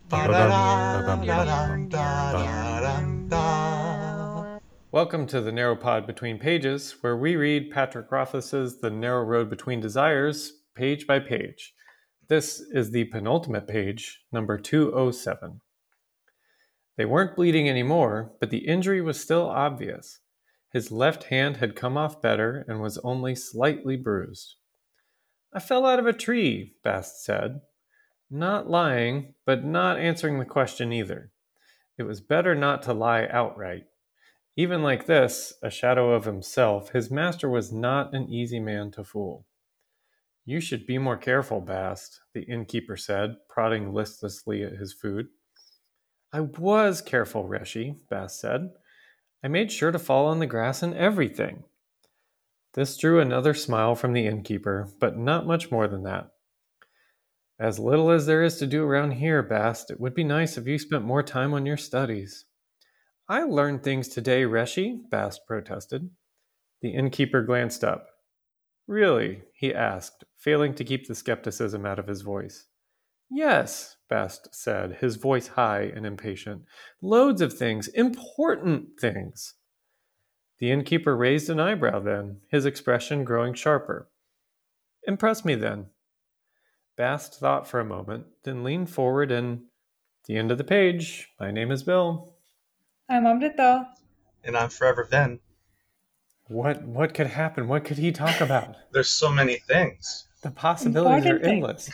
Welcome to the Narrow Pod Between Pages, where we read Patrick Rothfuss's The Narrow Road Between Desires, page by page. This is the penultimate page, number 207. They weren't bleeding anymore, but the injury was still obvious. His left hand had come off better and was only slightly bruised. I fell out of a tree, Bast said. Not lying, but not answering the question either. It was better not to lie outright. Even like this, a shadow of himself, his master was not an easy man to fool. You should be more careful, Bast, the innkeeper said, prodding listlessly at his food. I was careful, Reshi, Bast said. I made sure to fall on the grass and everything. This drew another smile from the innkeeper, but not much more than that. As little as there is to do around here, Bast, it would be nice if you spent more time on your studies. I learned things today, Reshi, Bast protested. The innkeeper glanced up. Really? He asked, failing to keep the skepticism out of his voice. Yes, Bast said, his voice high and impatient. Loads of things, important things. The innkeeper raised an eyebrow then, his expression growing sharper. Impress me then. Bast thought for a moment, then leaned forward and, the end of the page. My name is Bill. I'm Amrita. And I'm Forever Ven. What could happen? What could he talk about? There's so many things. The possibilities are endless.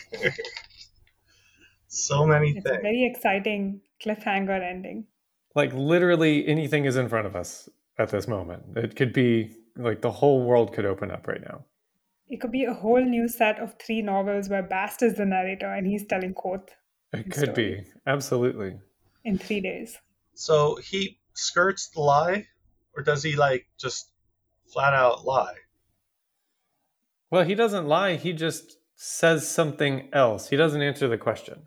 So many It's things. a very exciting cliffhanger ending. Like literally anything is in front of us at this moment. It could be like the whole world could open up right now. It could be a whole new set of 3 novels where Bast is the narrator and he's telling Koth. It could be. Absolutely. In 3 days. So he skirts the lie, or does he just flat out lie? Well, he doesn't lie. He just says something else. He doesn't answer the question.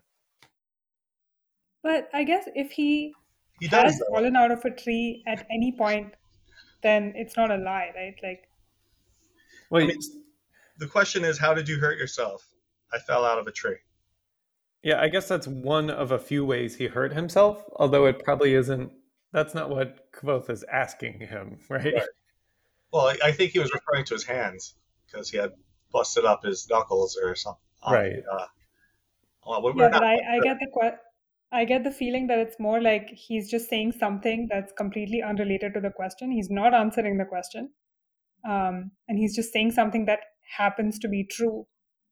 But I guess if he does has fallen out of a tree at any point, then it's not a lie, right? Well, the question is, how did you hurt yourself? I fell out of a tree. Yeah, I guess that's one of a few ways he hurt himself, although it probably isn't. That's not what Kvothe is asking him, right? Well, I think he was referring to his hands because he had busted up his knuckles or something. Right. I get the feeling that it's more like he's just saying something that's completely unrelated to the question. He's not answering the question. And he's just saying something that happens to be true.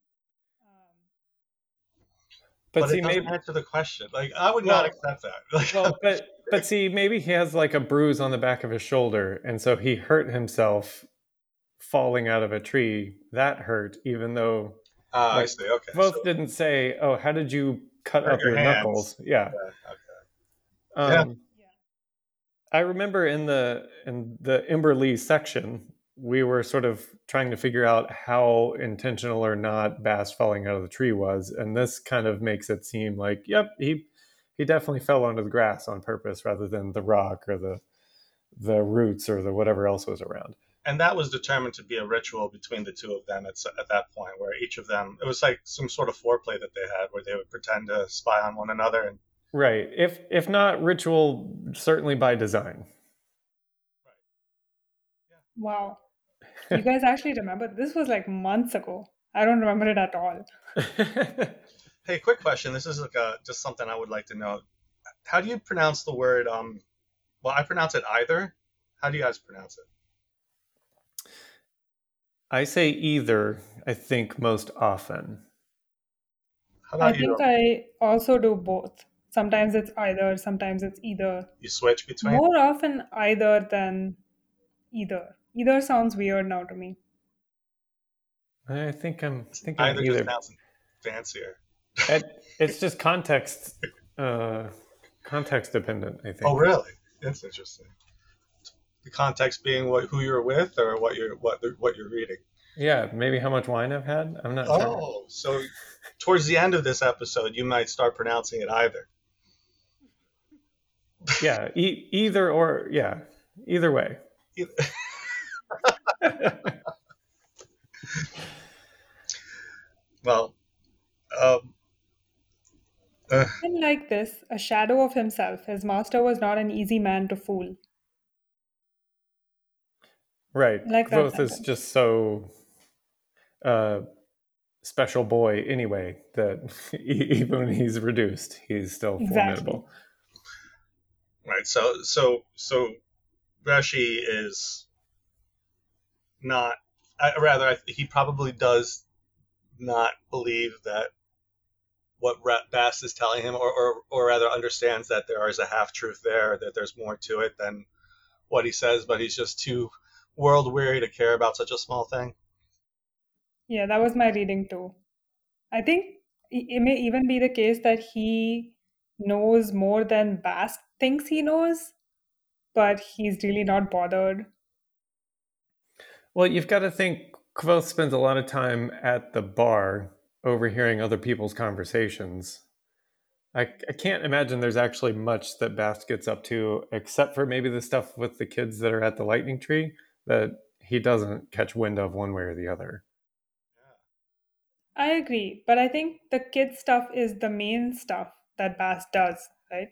But see, it doesn't answer the question. I would not accept that. But see, maybe he has like a bruise on the back of his shoulder, and so he hurt himself falling out of a tree. That hurt, even though I see. Okay. Both didn't say, "Oh, how did you cut up your knuckles?" Yeah. Okay. I remember in the Imberlee section, we were sort of trying to figure out how intentional or not Bast falling out of the tree was, and this kind of makes it seem like, yep, he definitely fell onto the grass on purpose rather than the rock or the roots or the whatever else was around. And that was determined to be a ritual between the two of them at that point, where each of them, it was like some sort of foreplay that they had where they would pretend to spy on one another. And right. If not ritual, certainly by design. Right. Yeah. Wow. You guys actually remember? This was like months ago. I don't remember it at all. Hey, quick question. This is just something I would like to know. How do you pronounce the word? Well, I pronounce it either. How do you guys pronounce it? I say either, I think, most often. How about you? I also do both. Sometimes it's either, sometimes it's either. You switch between? More often either than either. Either sounds weird now to me. I think I'm either. Just sounds fancier. It's just context dependent, I think. Oh, really? That's interesting. The context being who you're with, or what you're reading. Yeah, maybe how much wine I've had. I'm not sure. Oh, so towards the end of this episode, you might start pronouncing it either. Yeah, either or. Yeah, either way. Well, Uh, And like this, a shadow of himself, his master was not an easy man to fool. Right. I like that Kvothe is sentence. just so uh, special boy anyway that even when he's reduced, he's still Exactly. formidable. right. So Reshi is not. He probably does not believe that what Bast is telling him, or rather understands that there is a half truth there, that there's more to it than what he says, but he's just too world weary to care about such a small thing. Yeah, that was my reading too. I think it may even be the case that he knows more than Bast thinks he knows, but he's really not bothered. Well, you've got to think Kvothe spends a lot of time at the bar overhearing other people's conversations. I can't imagine there's actually much that Bast gets up to, except for maybe the stuff with the kids that are at the lightning tree that he doesn't catch wind of one way or the other. I agree, but I think the kid stuff is the main stuff that Bast does, right?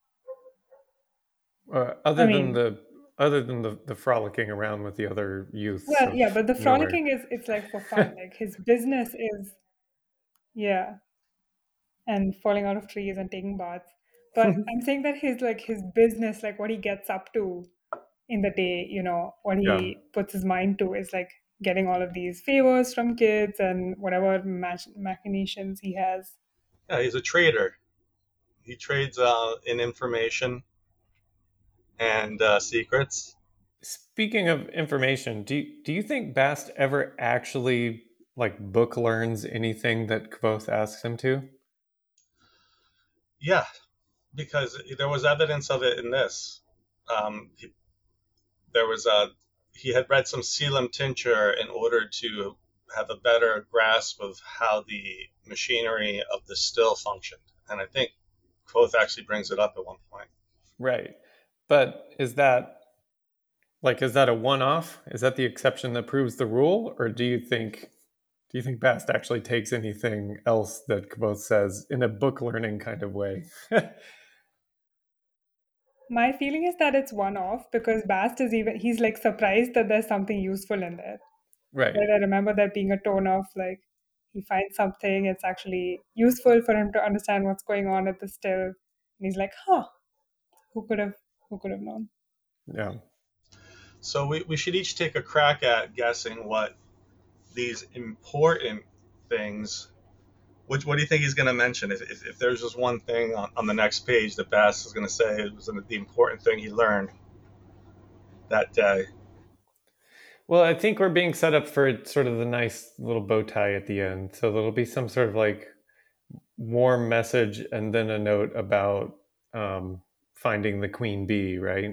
Uh, I other than mean, the other than the frolicking around with the other youths well, yeah, of but the nowhere. frolicking is it's like for fun. Like his business is yeah, and falling out of trees and taking baths. But I'm saying that his business, like what he gets up to in the day, what Yeah. he puts his mind to is like getting all of these favors from kids and whatever machinations he has. Yeah, he's a trader. He trades in information and secrets. Speaking of information, do you think Bast ever actually like book learns anything that Kvothe asks him to? Yeah, because there was evidence of it in this. He, there was he had read some Selim tincture in order to have a better grasp of how the machinery of the still functioned, and I think Quoth actually brings it up at one point. Right. But is that a one-off? Is that the exception that proves the rule, or do you think Bast actually takes anything else that Kvothe says in a book learning kind of way? My feeling is that it's one off because Bast is even he's like surprised that there's something useful in there. Right. Right? I remember that being a tone of like he finds something, it's actually useful for him to understand what's going on at the still. And he's like, huh, who could have who could have known? Yeah. So we should each take a crack at guessing what these important things. What do you think he's going to mention? If there's just one thing on the next page that Bass is going to say was the important thing he learned that day. Well, I think we're being set up for sort of the nice little bow tie at the end. So there'll be some sort of like warm message and then a note about um, finding the queen bee, right?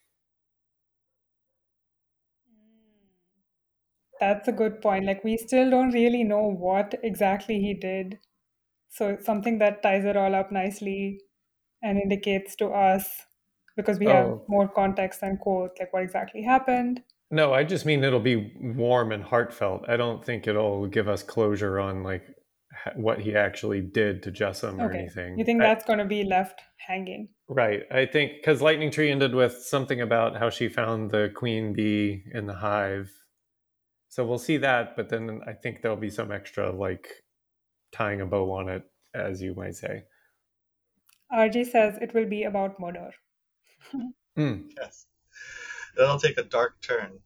That's a good point. Like we still don't really know what exactly he did. So it's something that ties it all up nicely and indicates to us because we have Oh, more context and quote, like what exactly happened. no, I just mean it'll be warm and heartfelt. I don't think it'll give us closure on like what he actually did to Jessam or Okay. You anything. think that's going to be left hanging? Right. I think because Lightning Tree ended with something about how she found the queen bee in the hive. So we'll see that, but then I think there'll be some extra like tying a bow on it, as you might say. RJ says it will be about murder. Mm. Yes, it'll take a dark turn.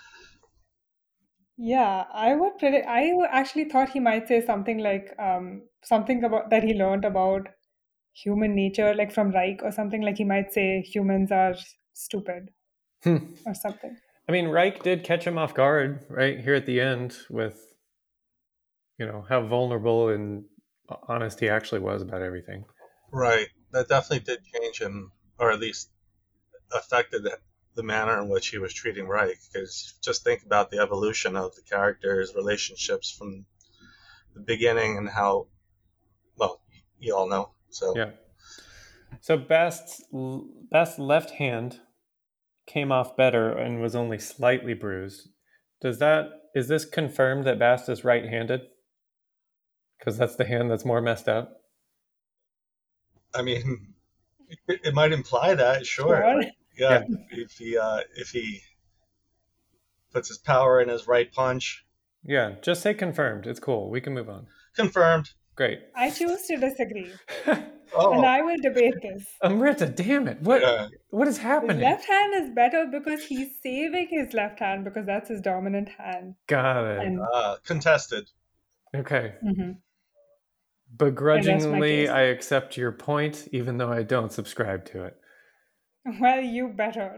Yeah, I would predict. Actually thought he might say something like something about that he learned about human nature, like from Reich or something. Like he might say humans are stupid Hmm. or something. I mean, Reich did catch him off guard right here at the end with how vulnerable and honest he actually was about everything. Right, that definitely did change him, or at least affected the manner in which he was treating Reich. Because just think about the evolution of the characters' relationships from the beginning and how, well, you all know. So Yeah. So Bast's left hand came off better and was only slightly bruised. Is this confirmed that Bast is right-handed? Because that's the hand that's more messed up. I mean, it might imply that, sure. Sure. Like, yeah, if he puts his power in his right punch, Yeah, just say confirmed. It's cool. We can move on. confirmed. Great. I choose to disagree, and Oh, I will debate this. Amrita, damn it. What is His happening? left hand is better because he's saving his left hand because that's his dominant hand. Got it. And contested. Okay. mhm. Begrudgingly, case. I accept your point, even though I don't subscribe to it. Well, you better.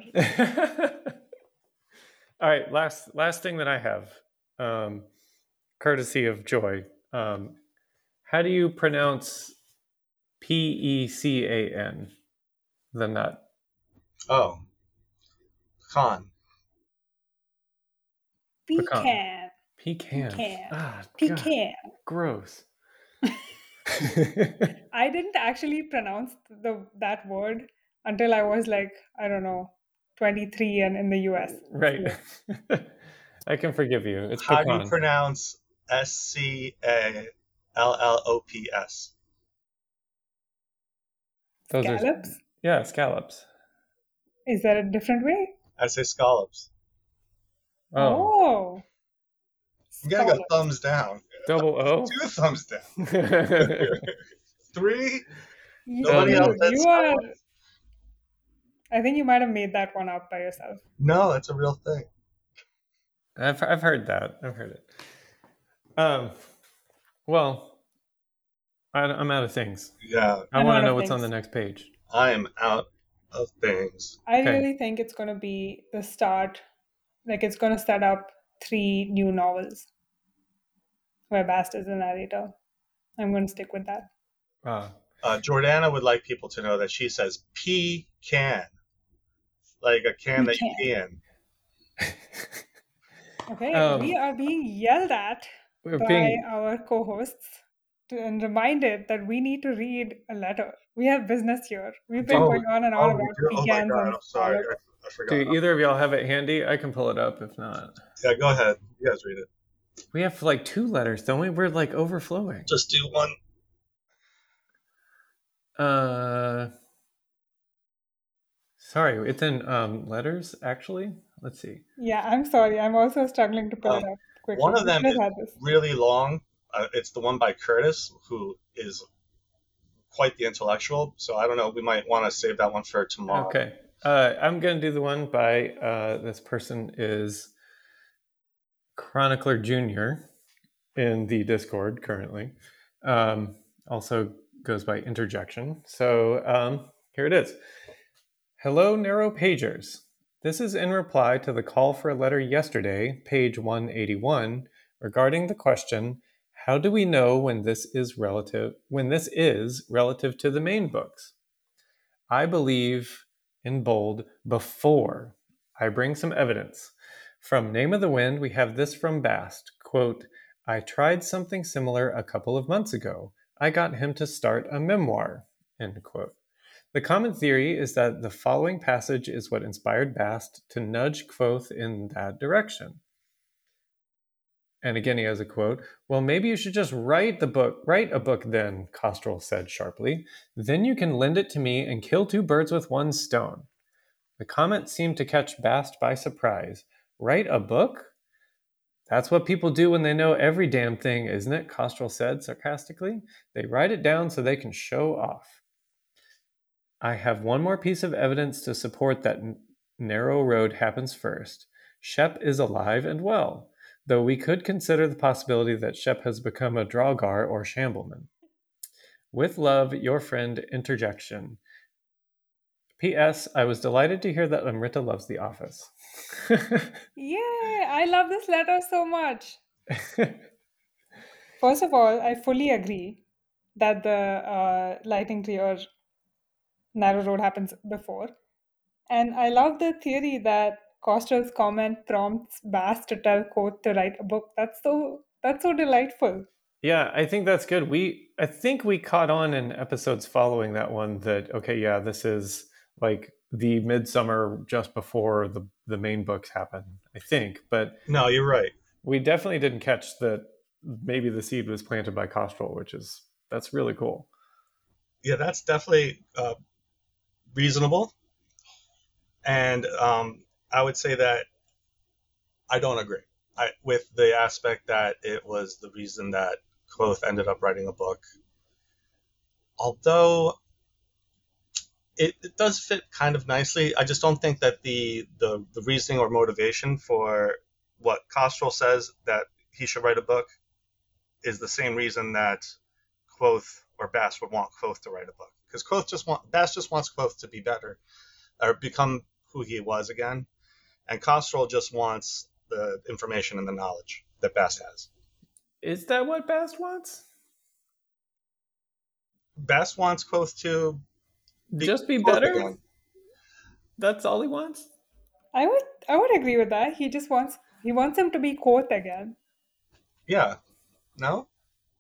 All right, last thing that I have, courtesy of Joy. How do you pronounce PECAN, the nut? Oh, pecan. Pecan. Pecan. Pecan. Ah, Pecan. God, gross. I didn't actually pronounce that word until I was like, I don't know, 23 and in the US. Right. I can forgive you. It's How pecan. do you pronounce SCALLOPS? Those Scallops? Yeah, scallops. Is there a different way? I say scallops. Oh. You gotta go thumbs down. Double O? 2 thumbs down. 3? Nobody else said you are. I think you might have made that one up by yourself. No, it's a real thing. I've heard that. I've heard it. Well, I'm out of things. Yeah. I want to know what's on the next page. I am out of things. I really think it's going to be the start. Like, it's going to set up 3 new novels where Bast is the narrator. I'm going to stick with that. Jordana would like people to know that she says pecan, like a can that you pee in. Okay, we are being yelled at by our co-hosts and reminded that we need to read a letter. We have business here. We've been going on and on about pecans. Oh my God, I'm sorry. I forgot. Do either of y'all have it handy? I can pull it up if not. Yeah, go ahead. You guys read it. We have like 2 letters, don't we? We're like overflowing. Just do one. Sorry, it's in letters, actually. Let's see. Yeah, I'm sorry. I'm also struggling to pull it up quickly. One of them is really long. It's the one by Curtis, who is quite the intellectual. So I don't know. We might want to save that one for tomorrow. Okay. I'm going to do the one by this person is Chronicler Jr. in the Discord currently. Also goes by Interjection. So here it is. Hello, Narrow Pagers. This is in reply to the call for a letter yesterday, page 181, regarding the question, how do we know when this is relative to the main books? I believe, in bold, before I bring some evidence. From Name of the Wind, we have this from Bast, quote, I tried something similar a couple of months ago. I got him to start a memoir, end quote. The common theory is that the following passage is what inspired Bast to nudge Kvothe in that direction. And again, he has a quote, well, maybe you should just write a book then, Kostrel said sharply. Then you can lend it to me and kill 2 birds with 1 stone. The comment seemed to catch Bast by surprise. Write a book? That's what people do when they know every damn thing, isn't it? Kostrel said sarcastically. They write it down so they can show off. I have one more piece of evidence to support that Narrow Road happens first. Shep is alive and well, though we could consider the possibility that Shep has become a Draugr or Shambleman. With love, your friend Interjection. P.S. I was delighted to hear that Amrita loves The Office. Yay! I love this letter so much. First of all, I fully agree that the lighting to your Narrow Road happens before. And I love the theory that Kostrel's comment prompts Bast to tell Kvothe to write a book. That's so delightful. Yeah, I think that's good. I think we caught on in episodes following that one that, okay, yeah, this is like the midsummer just before the main books happen, I think. But no, you're right. We definitely didn't catch that maybe the seed was planted by Kostrel, that's really cool. Yeah, that's definitely reasonable. And I would say that I don't agree with the aspect that it was the reason that Quoth ended up writing a book. Although it does fit kind of nicely, I just don't think that the reasoning or motivation for what Kostrel says that he should write a book is the same reason that Quoth or Bass would want Quoth to write a book. Because Bass just wants Quoth to be better or become who he was again, and Kostrel just wants the information and the knowledge that Bass has. Is that what Bast wants? Bass wants Quoth to Just be Quoth better? again. That's all he wants. I would agree with that. He wants him to be Quoth again. Yeah. No?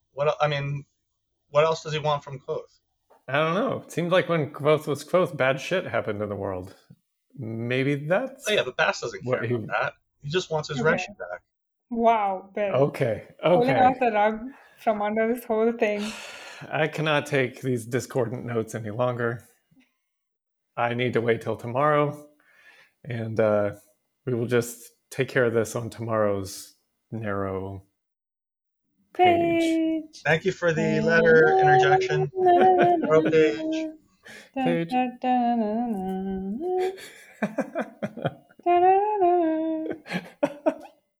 What else does he want from Quoth? I don't know. It seemed like when Quoth was Quoth, bad shit happened in the world. Maybe that's... Oh, yeah, but Bass doesn't care about that. He just wants his Reshi back. Wow, Bill. Okay. Pulling out the rug from under this whole thing. I cannot take these discordant notes any longer. I need to wait till tomorrow, and we will just take care of this on tomorrow's narrow page. Thank you for the letter interjection. Narrow page.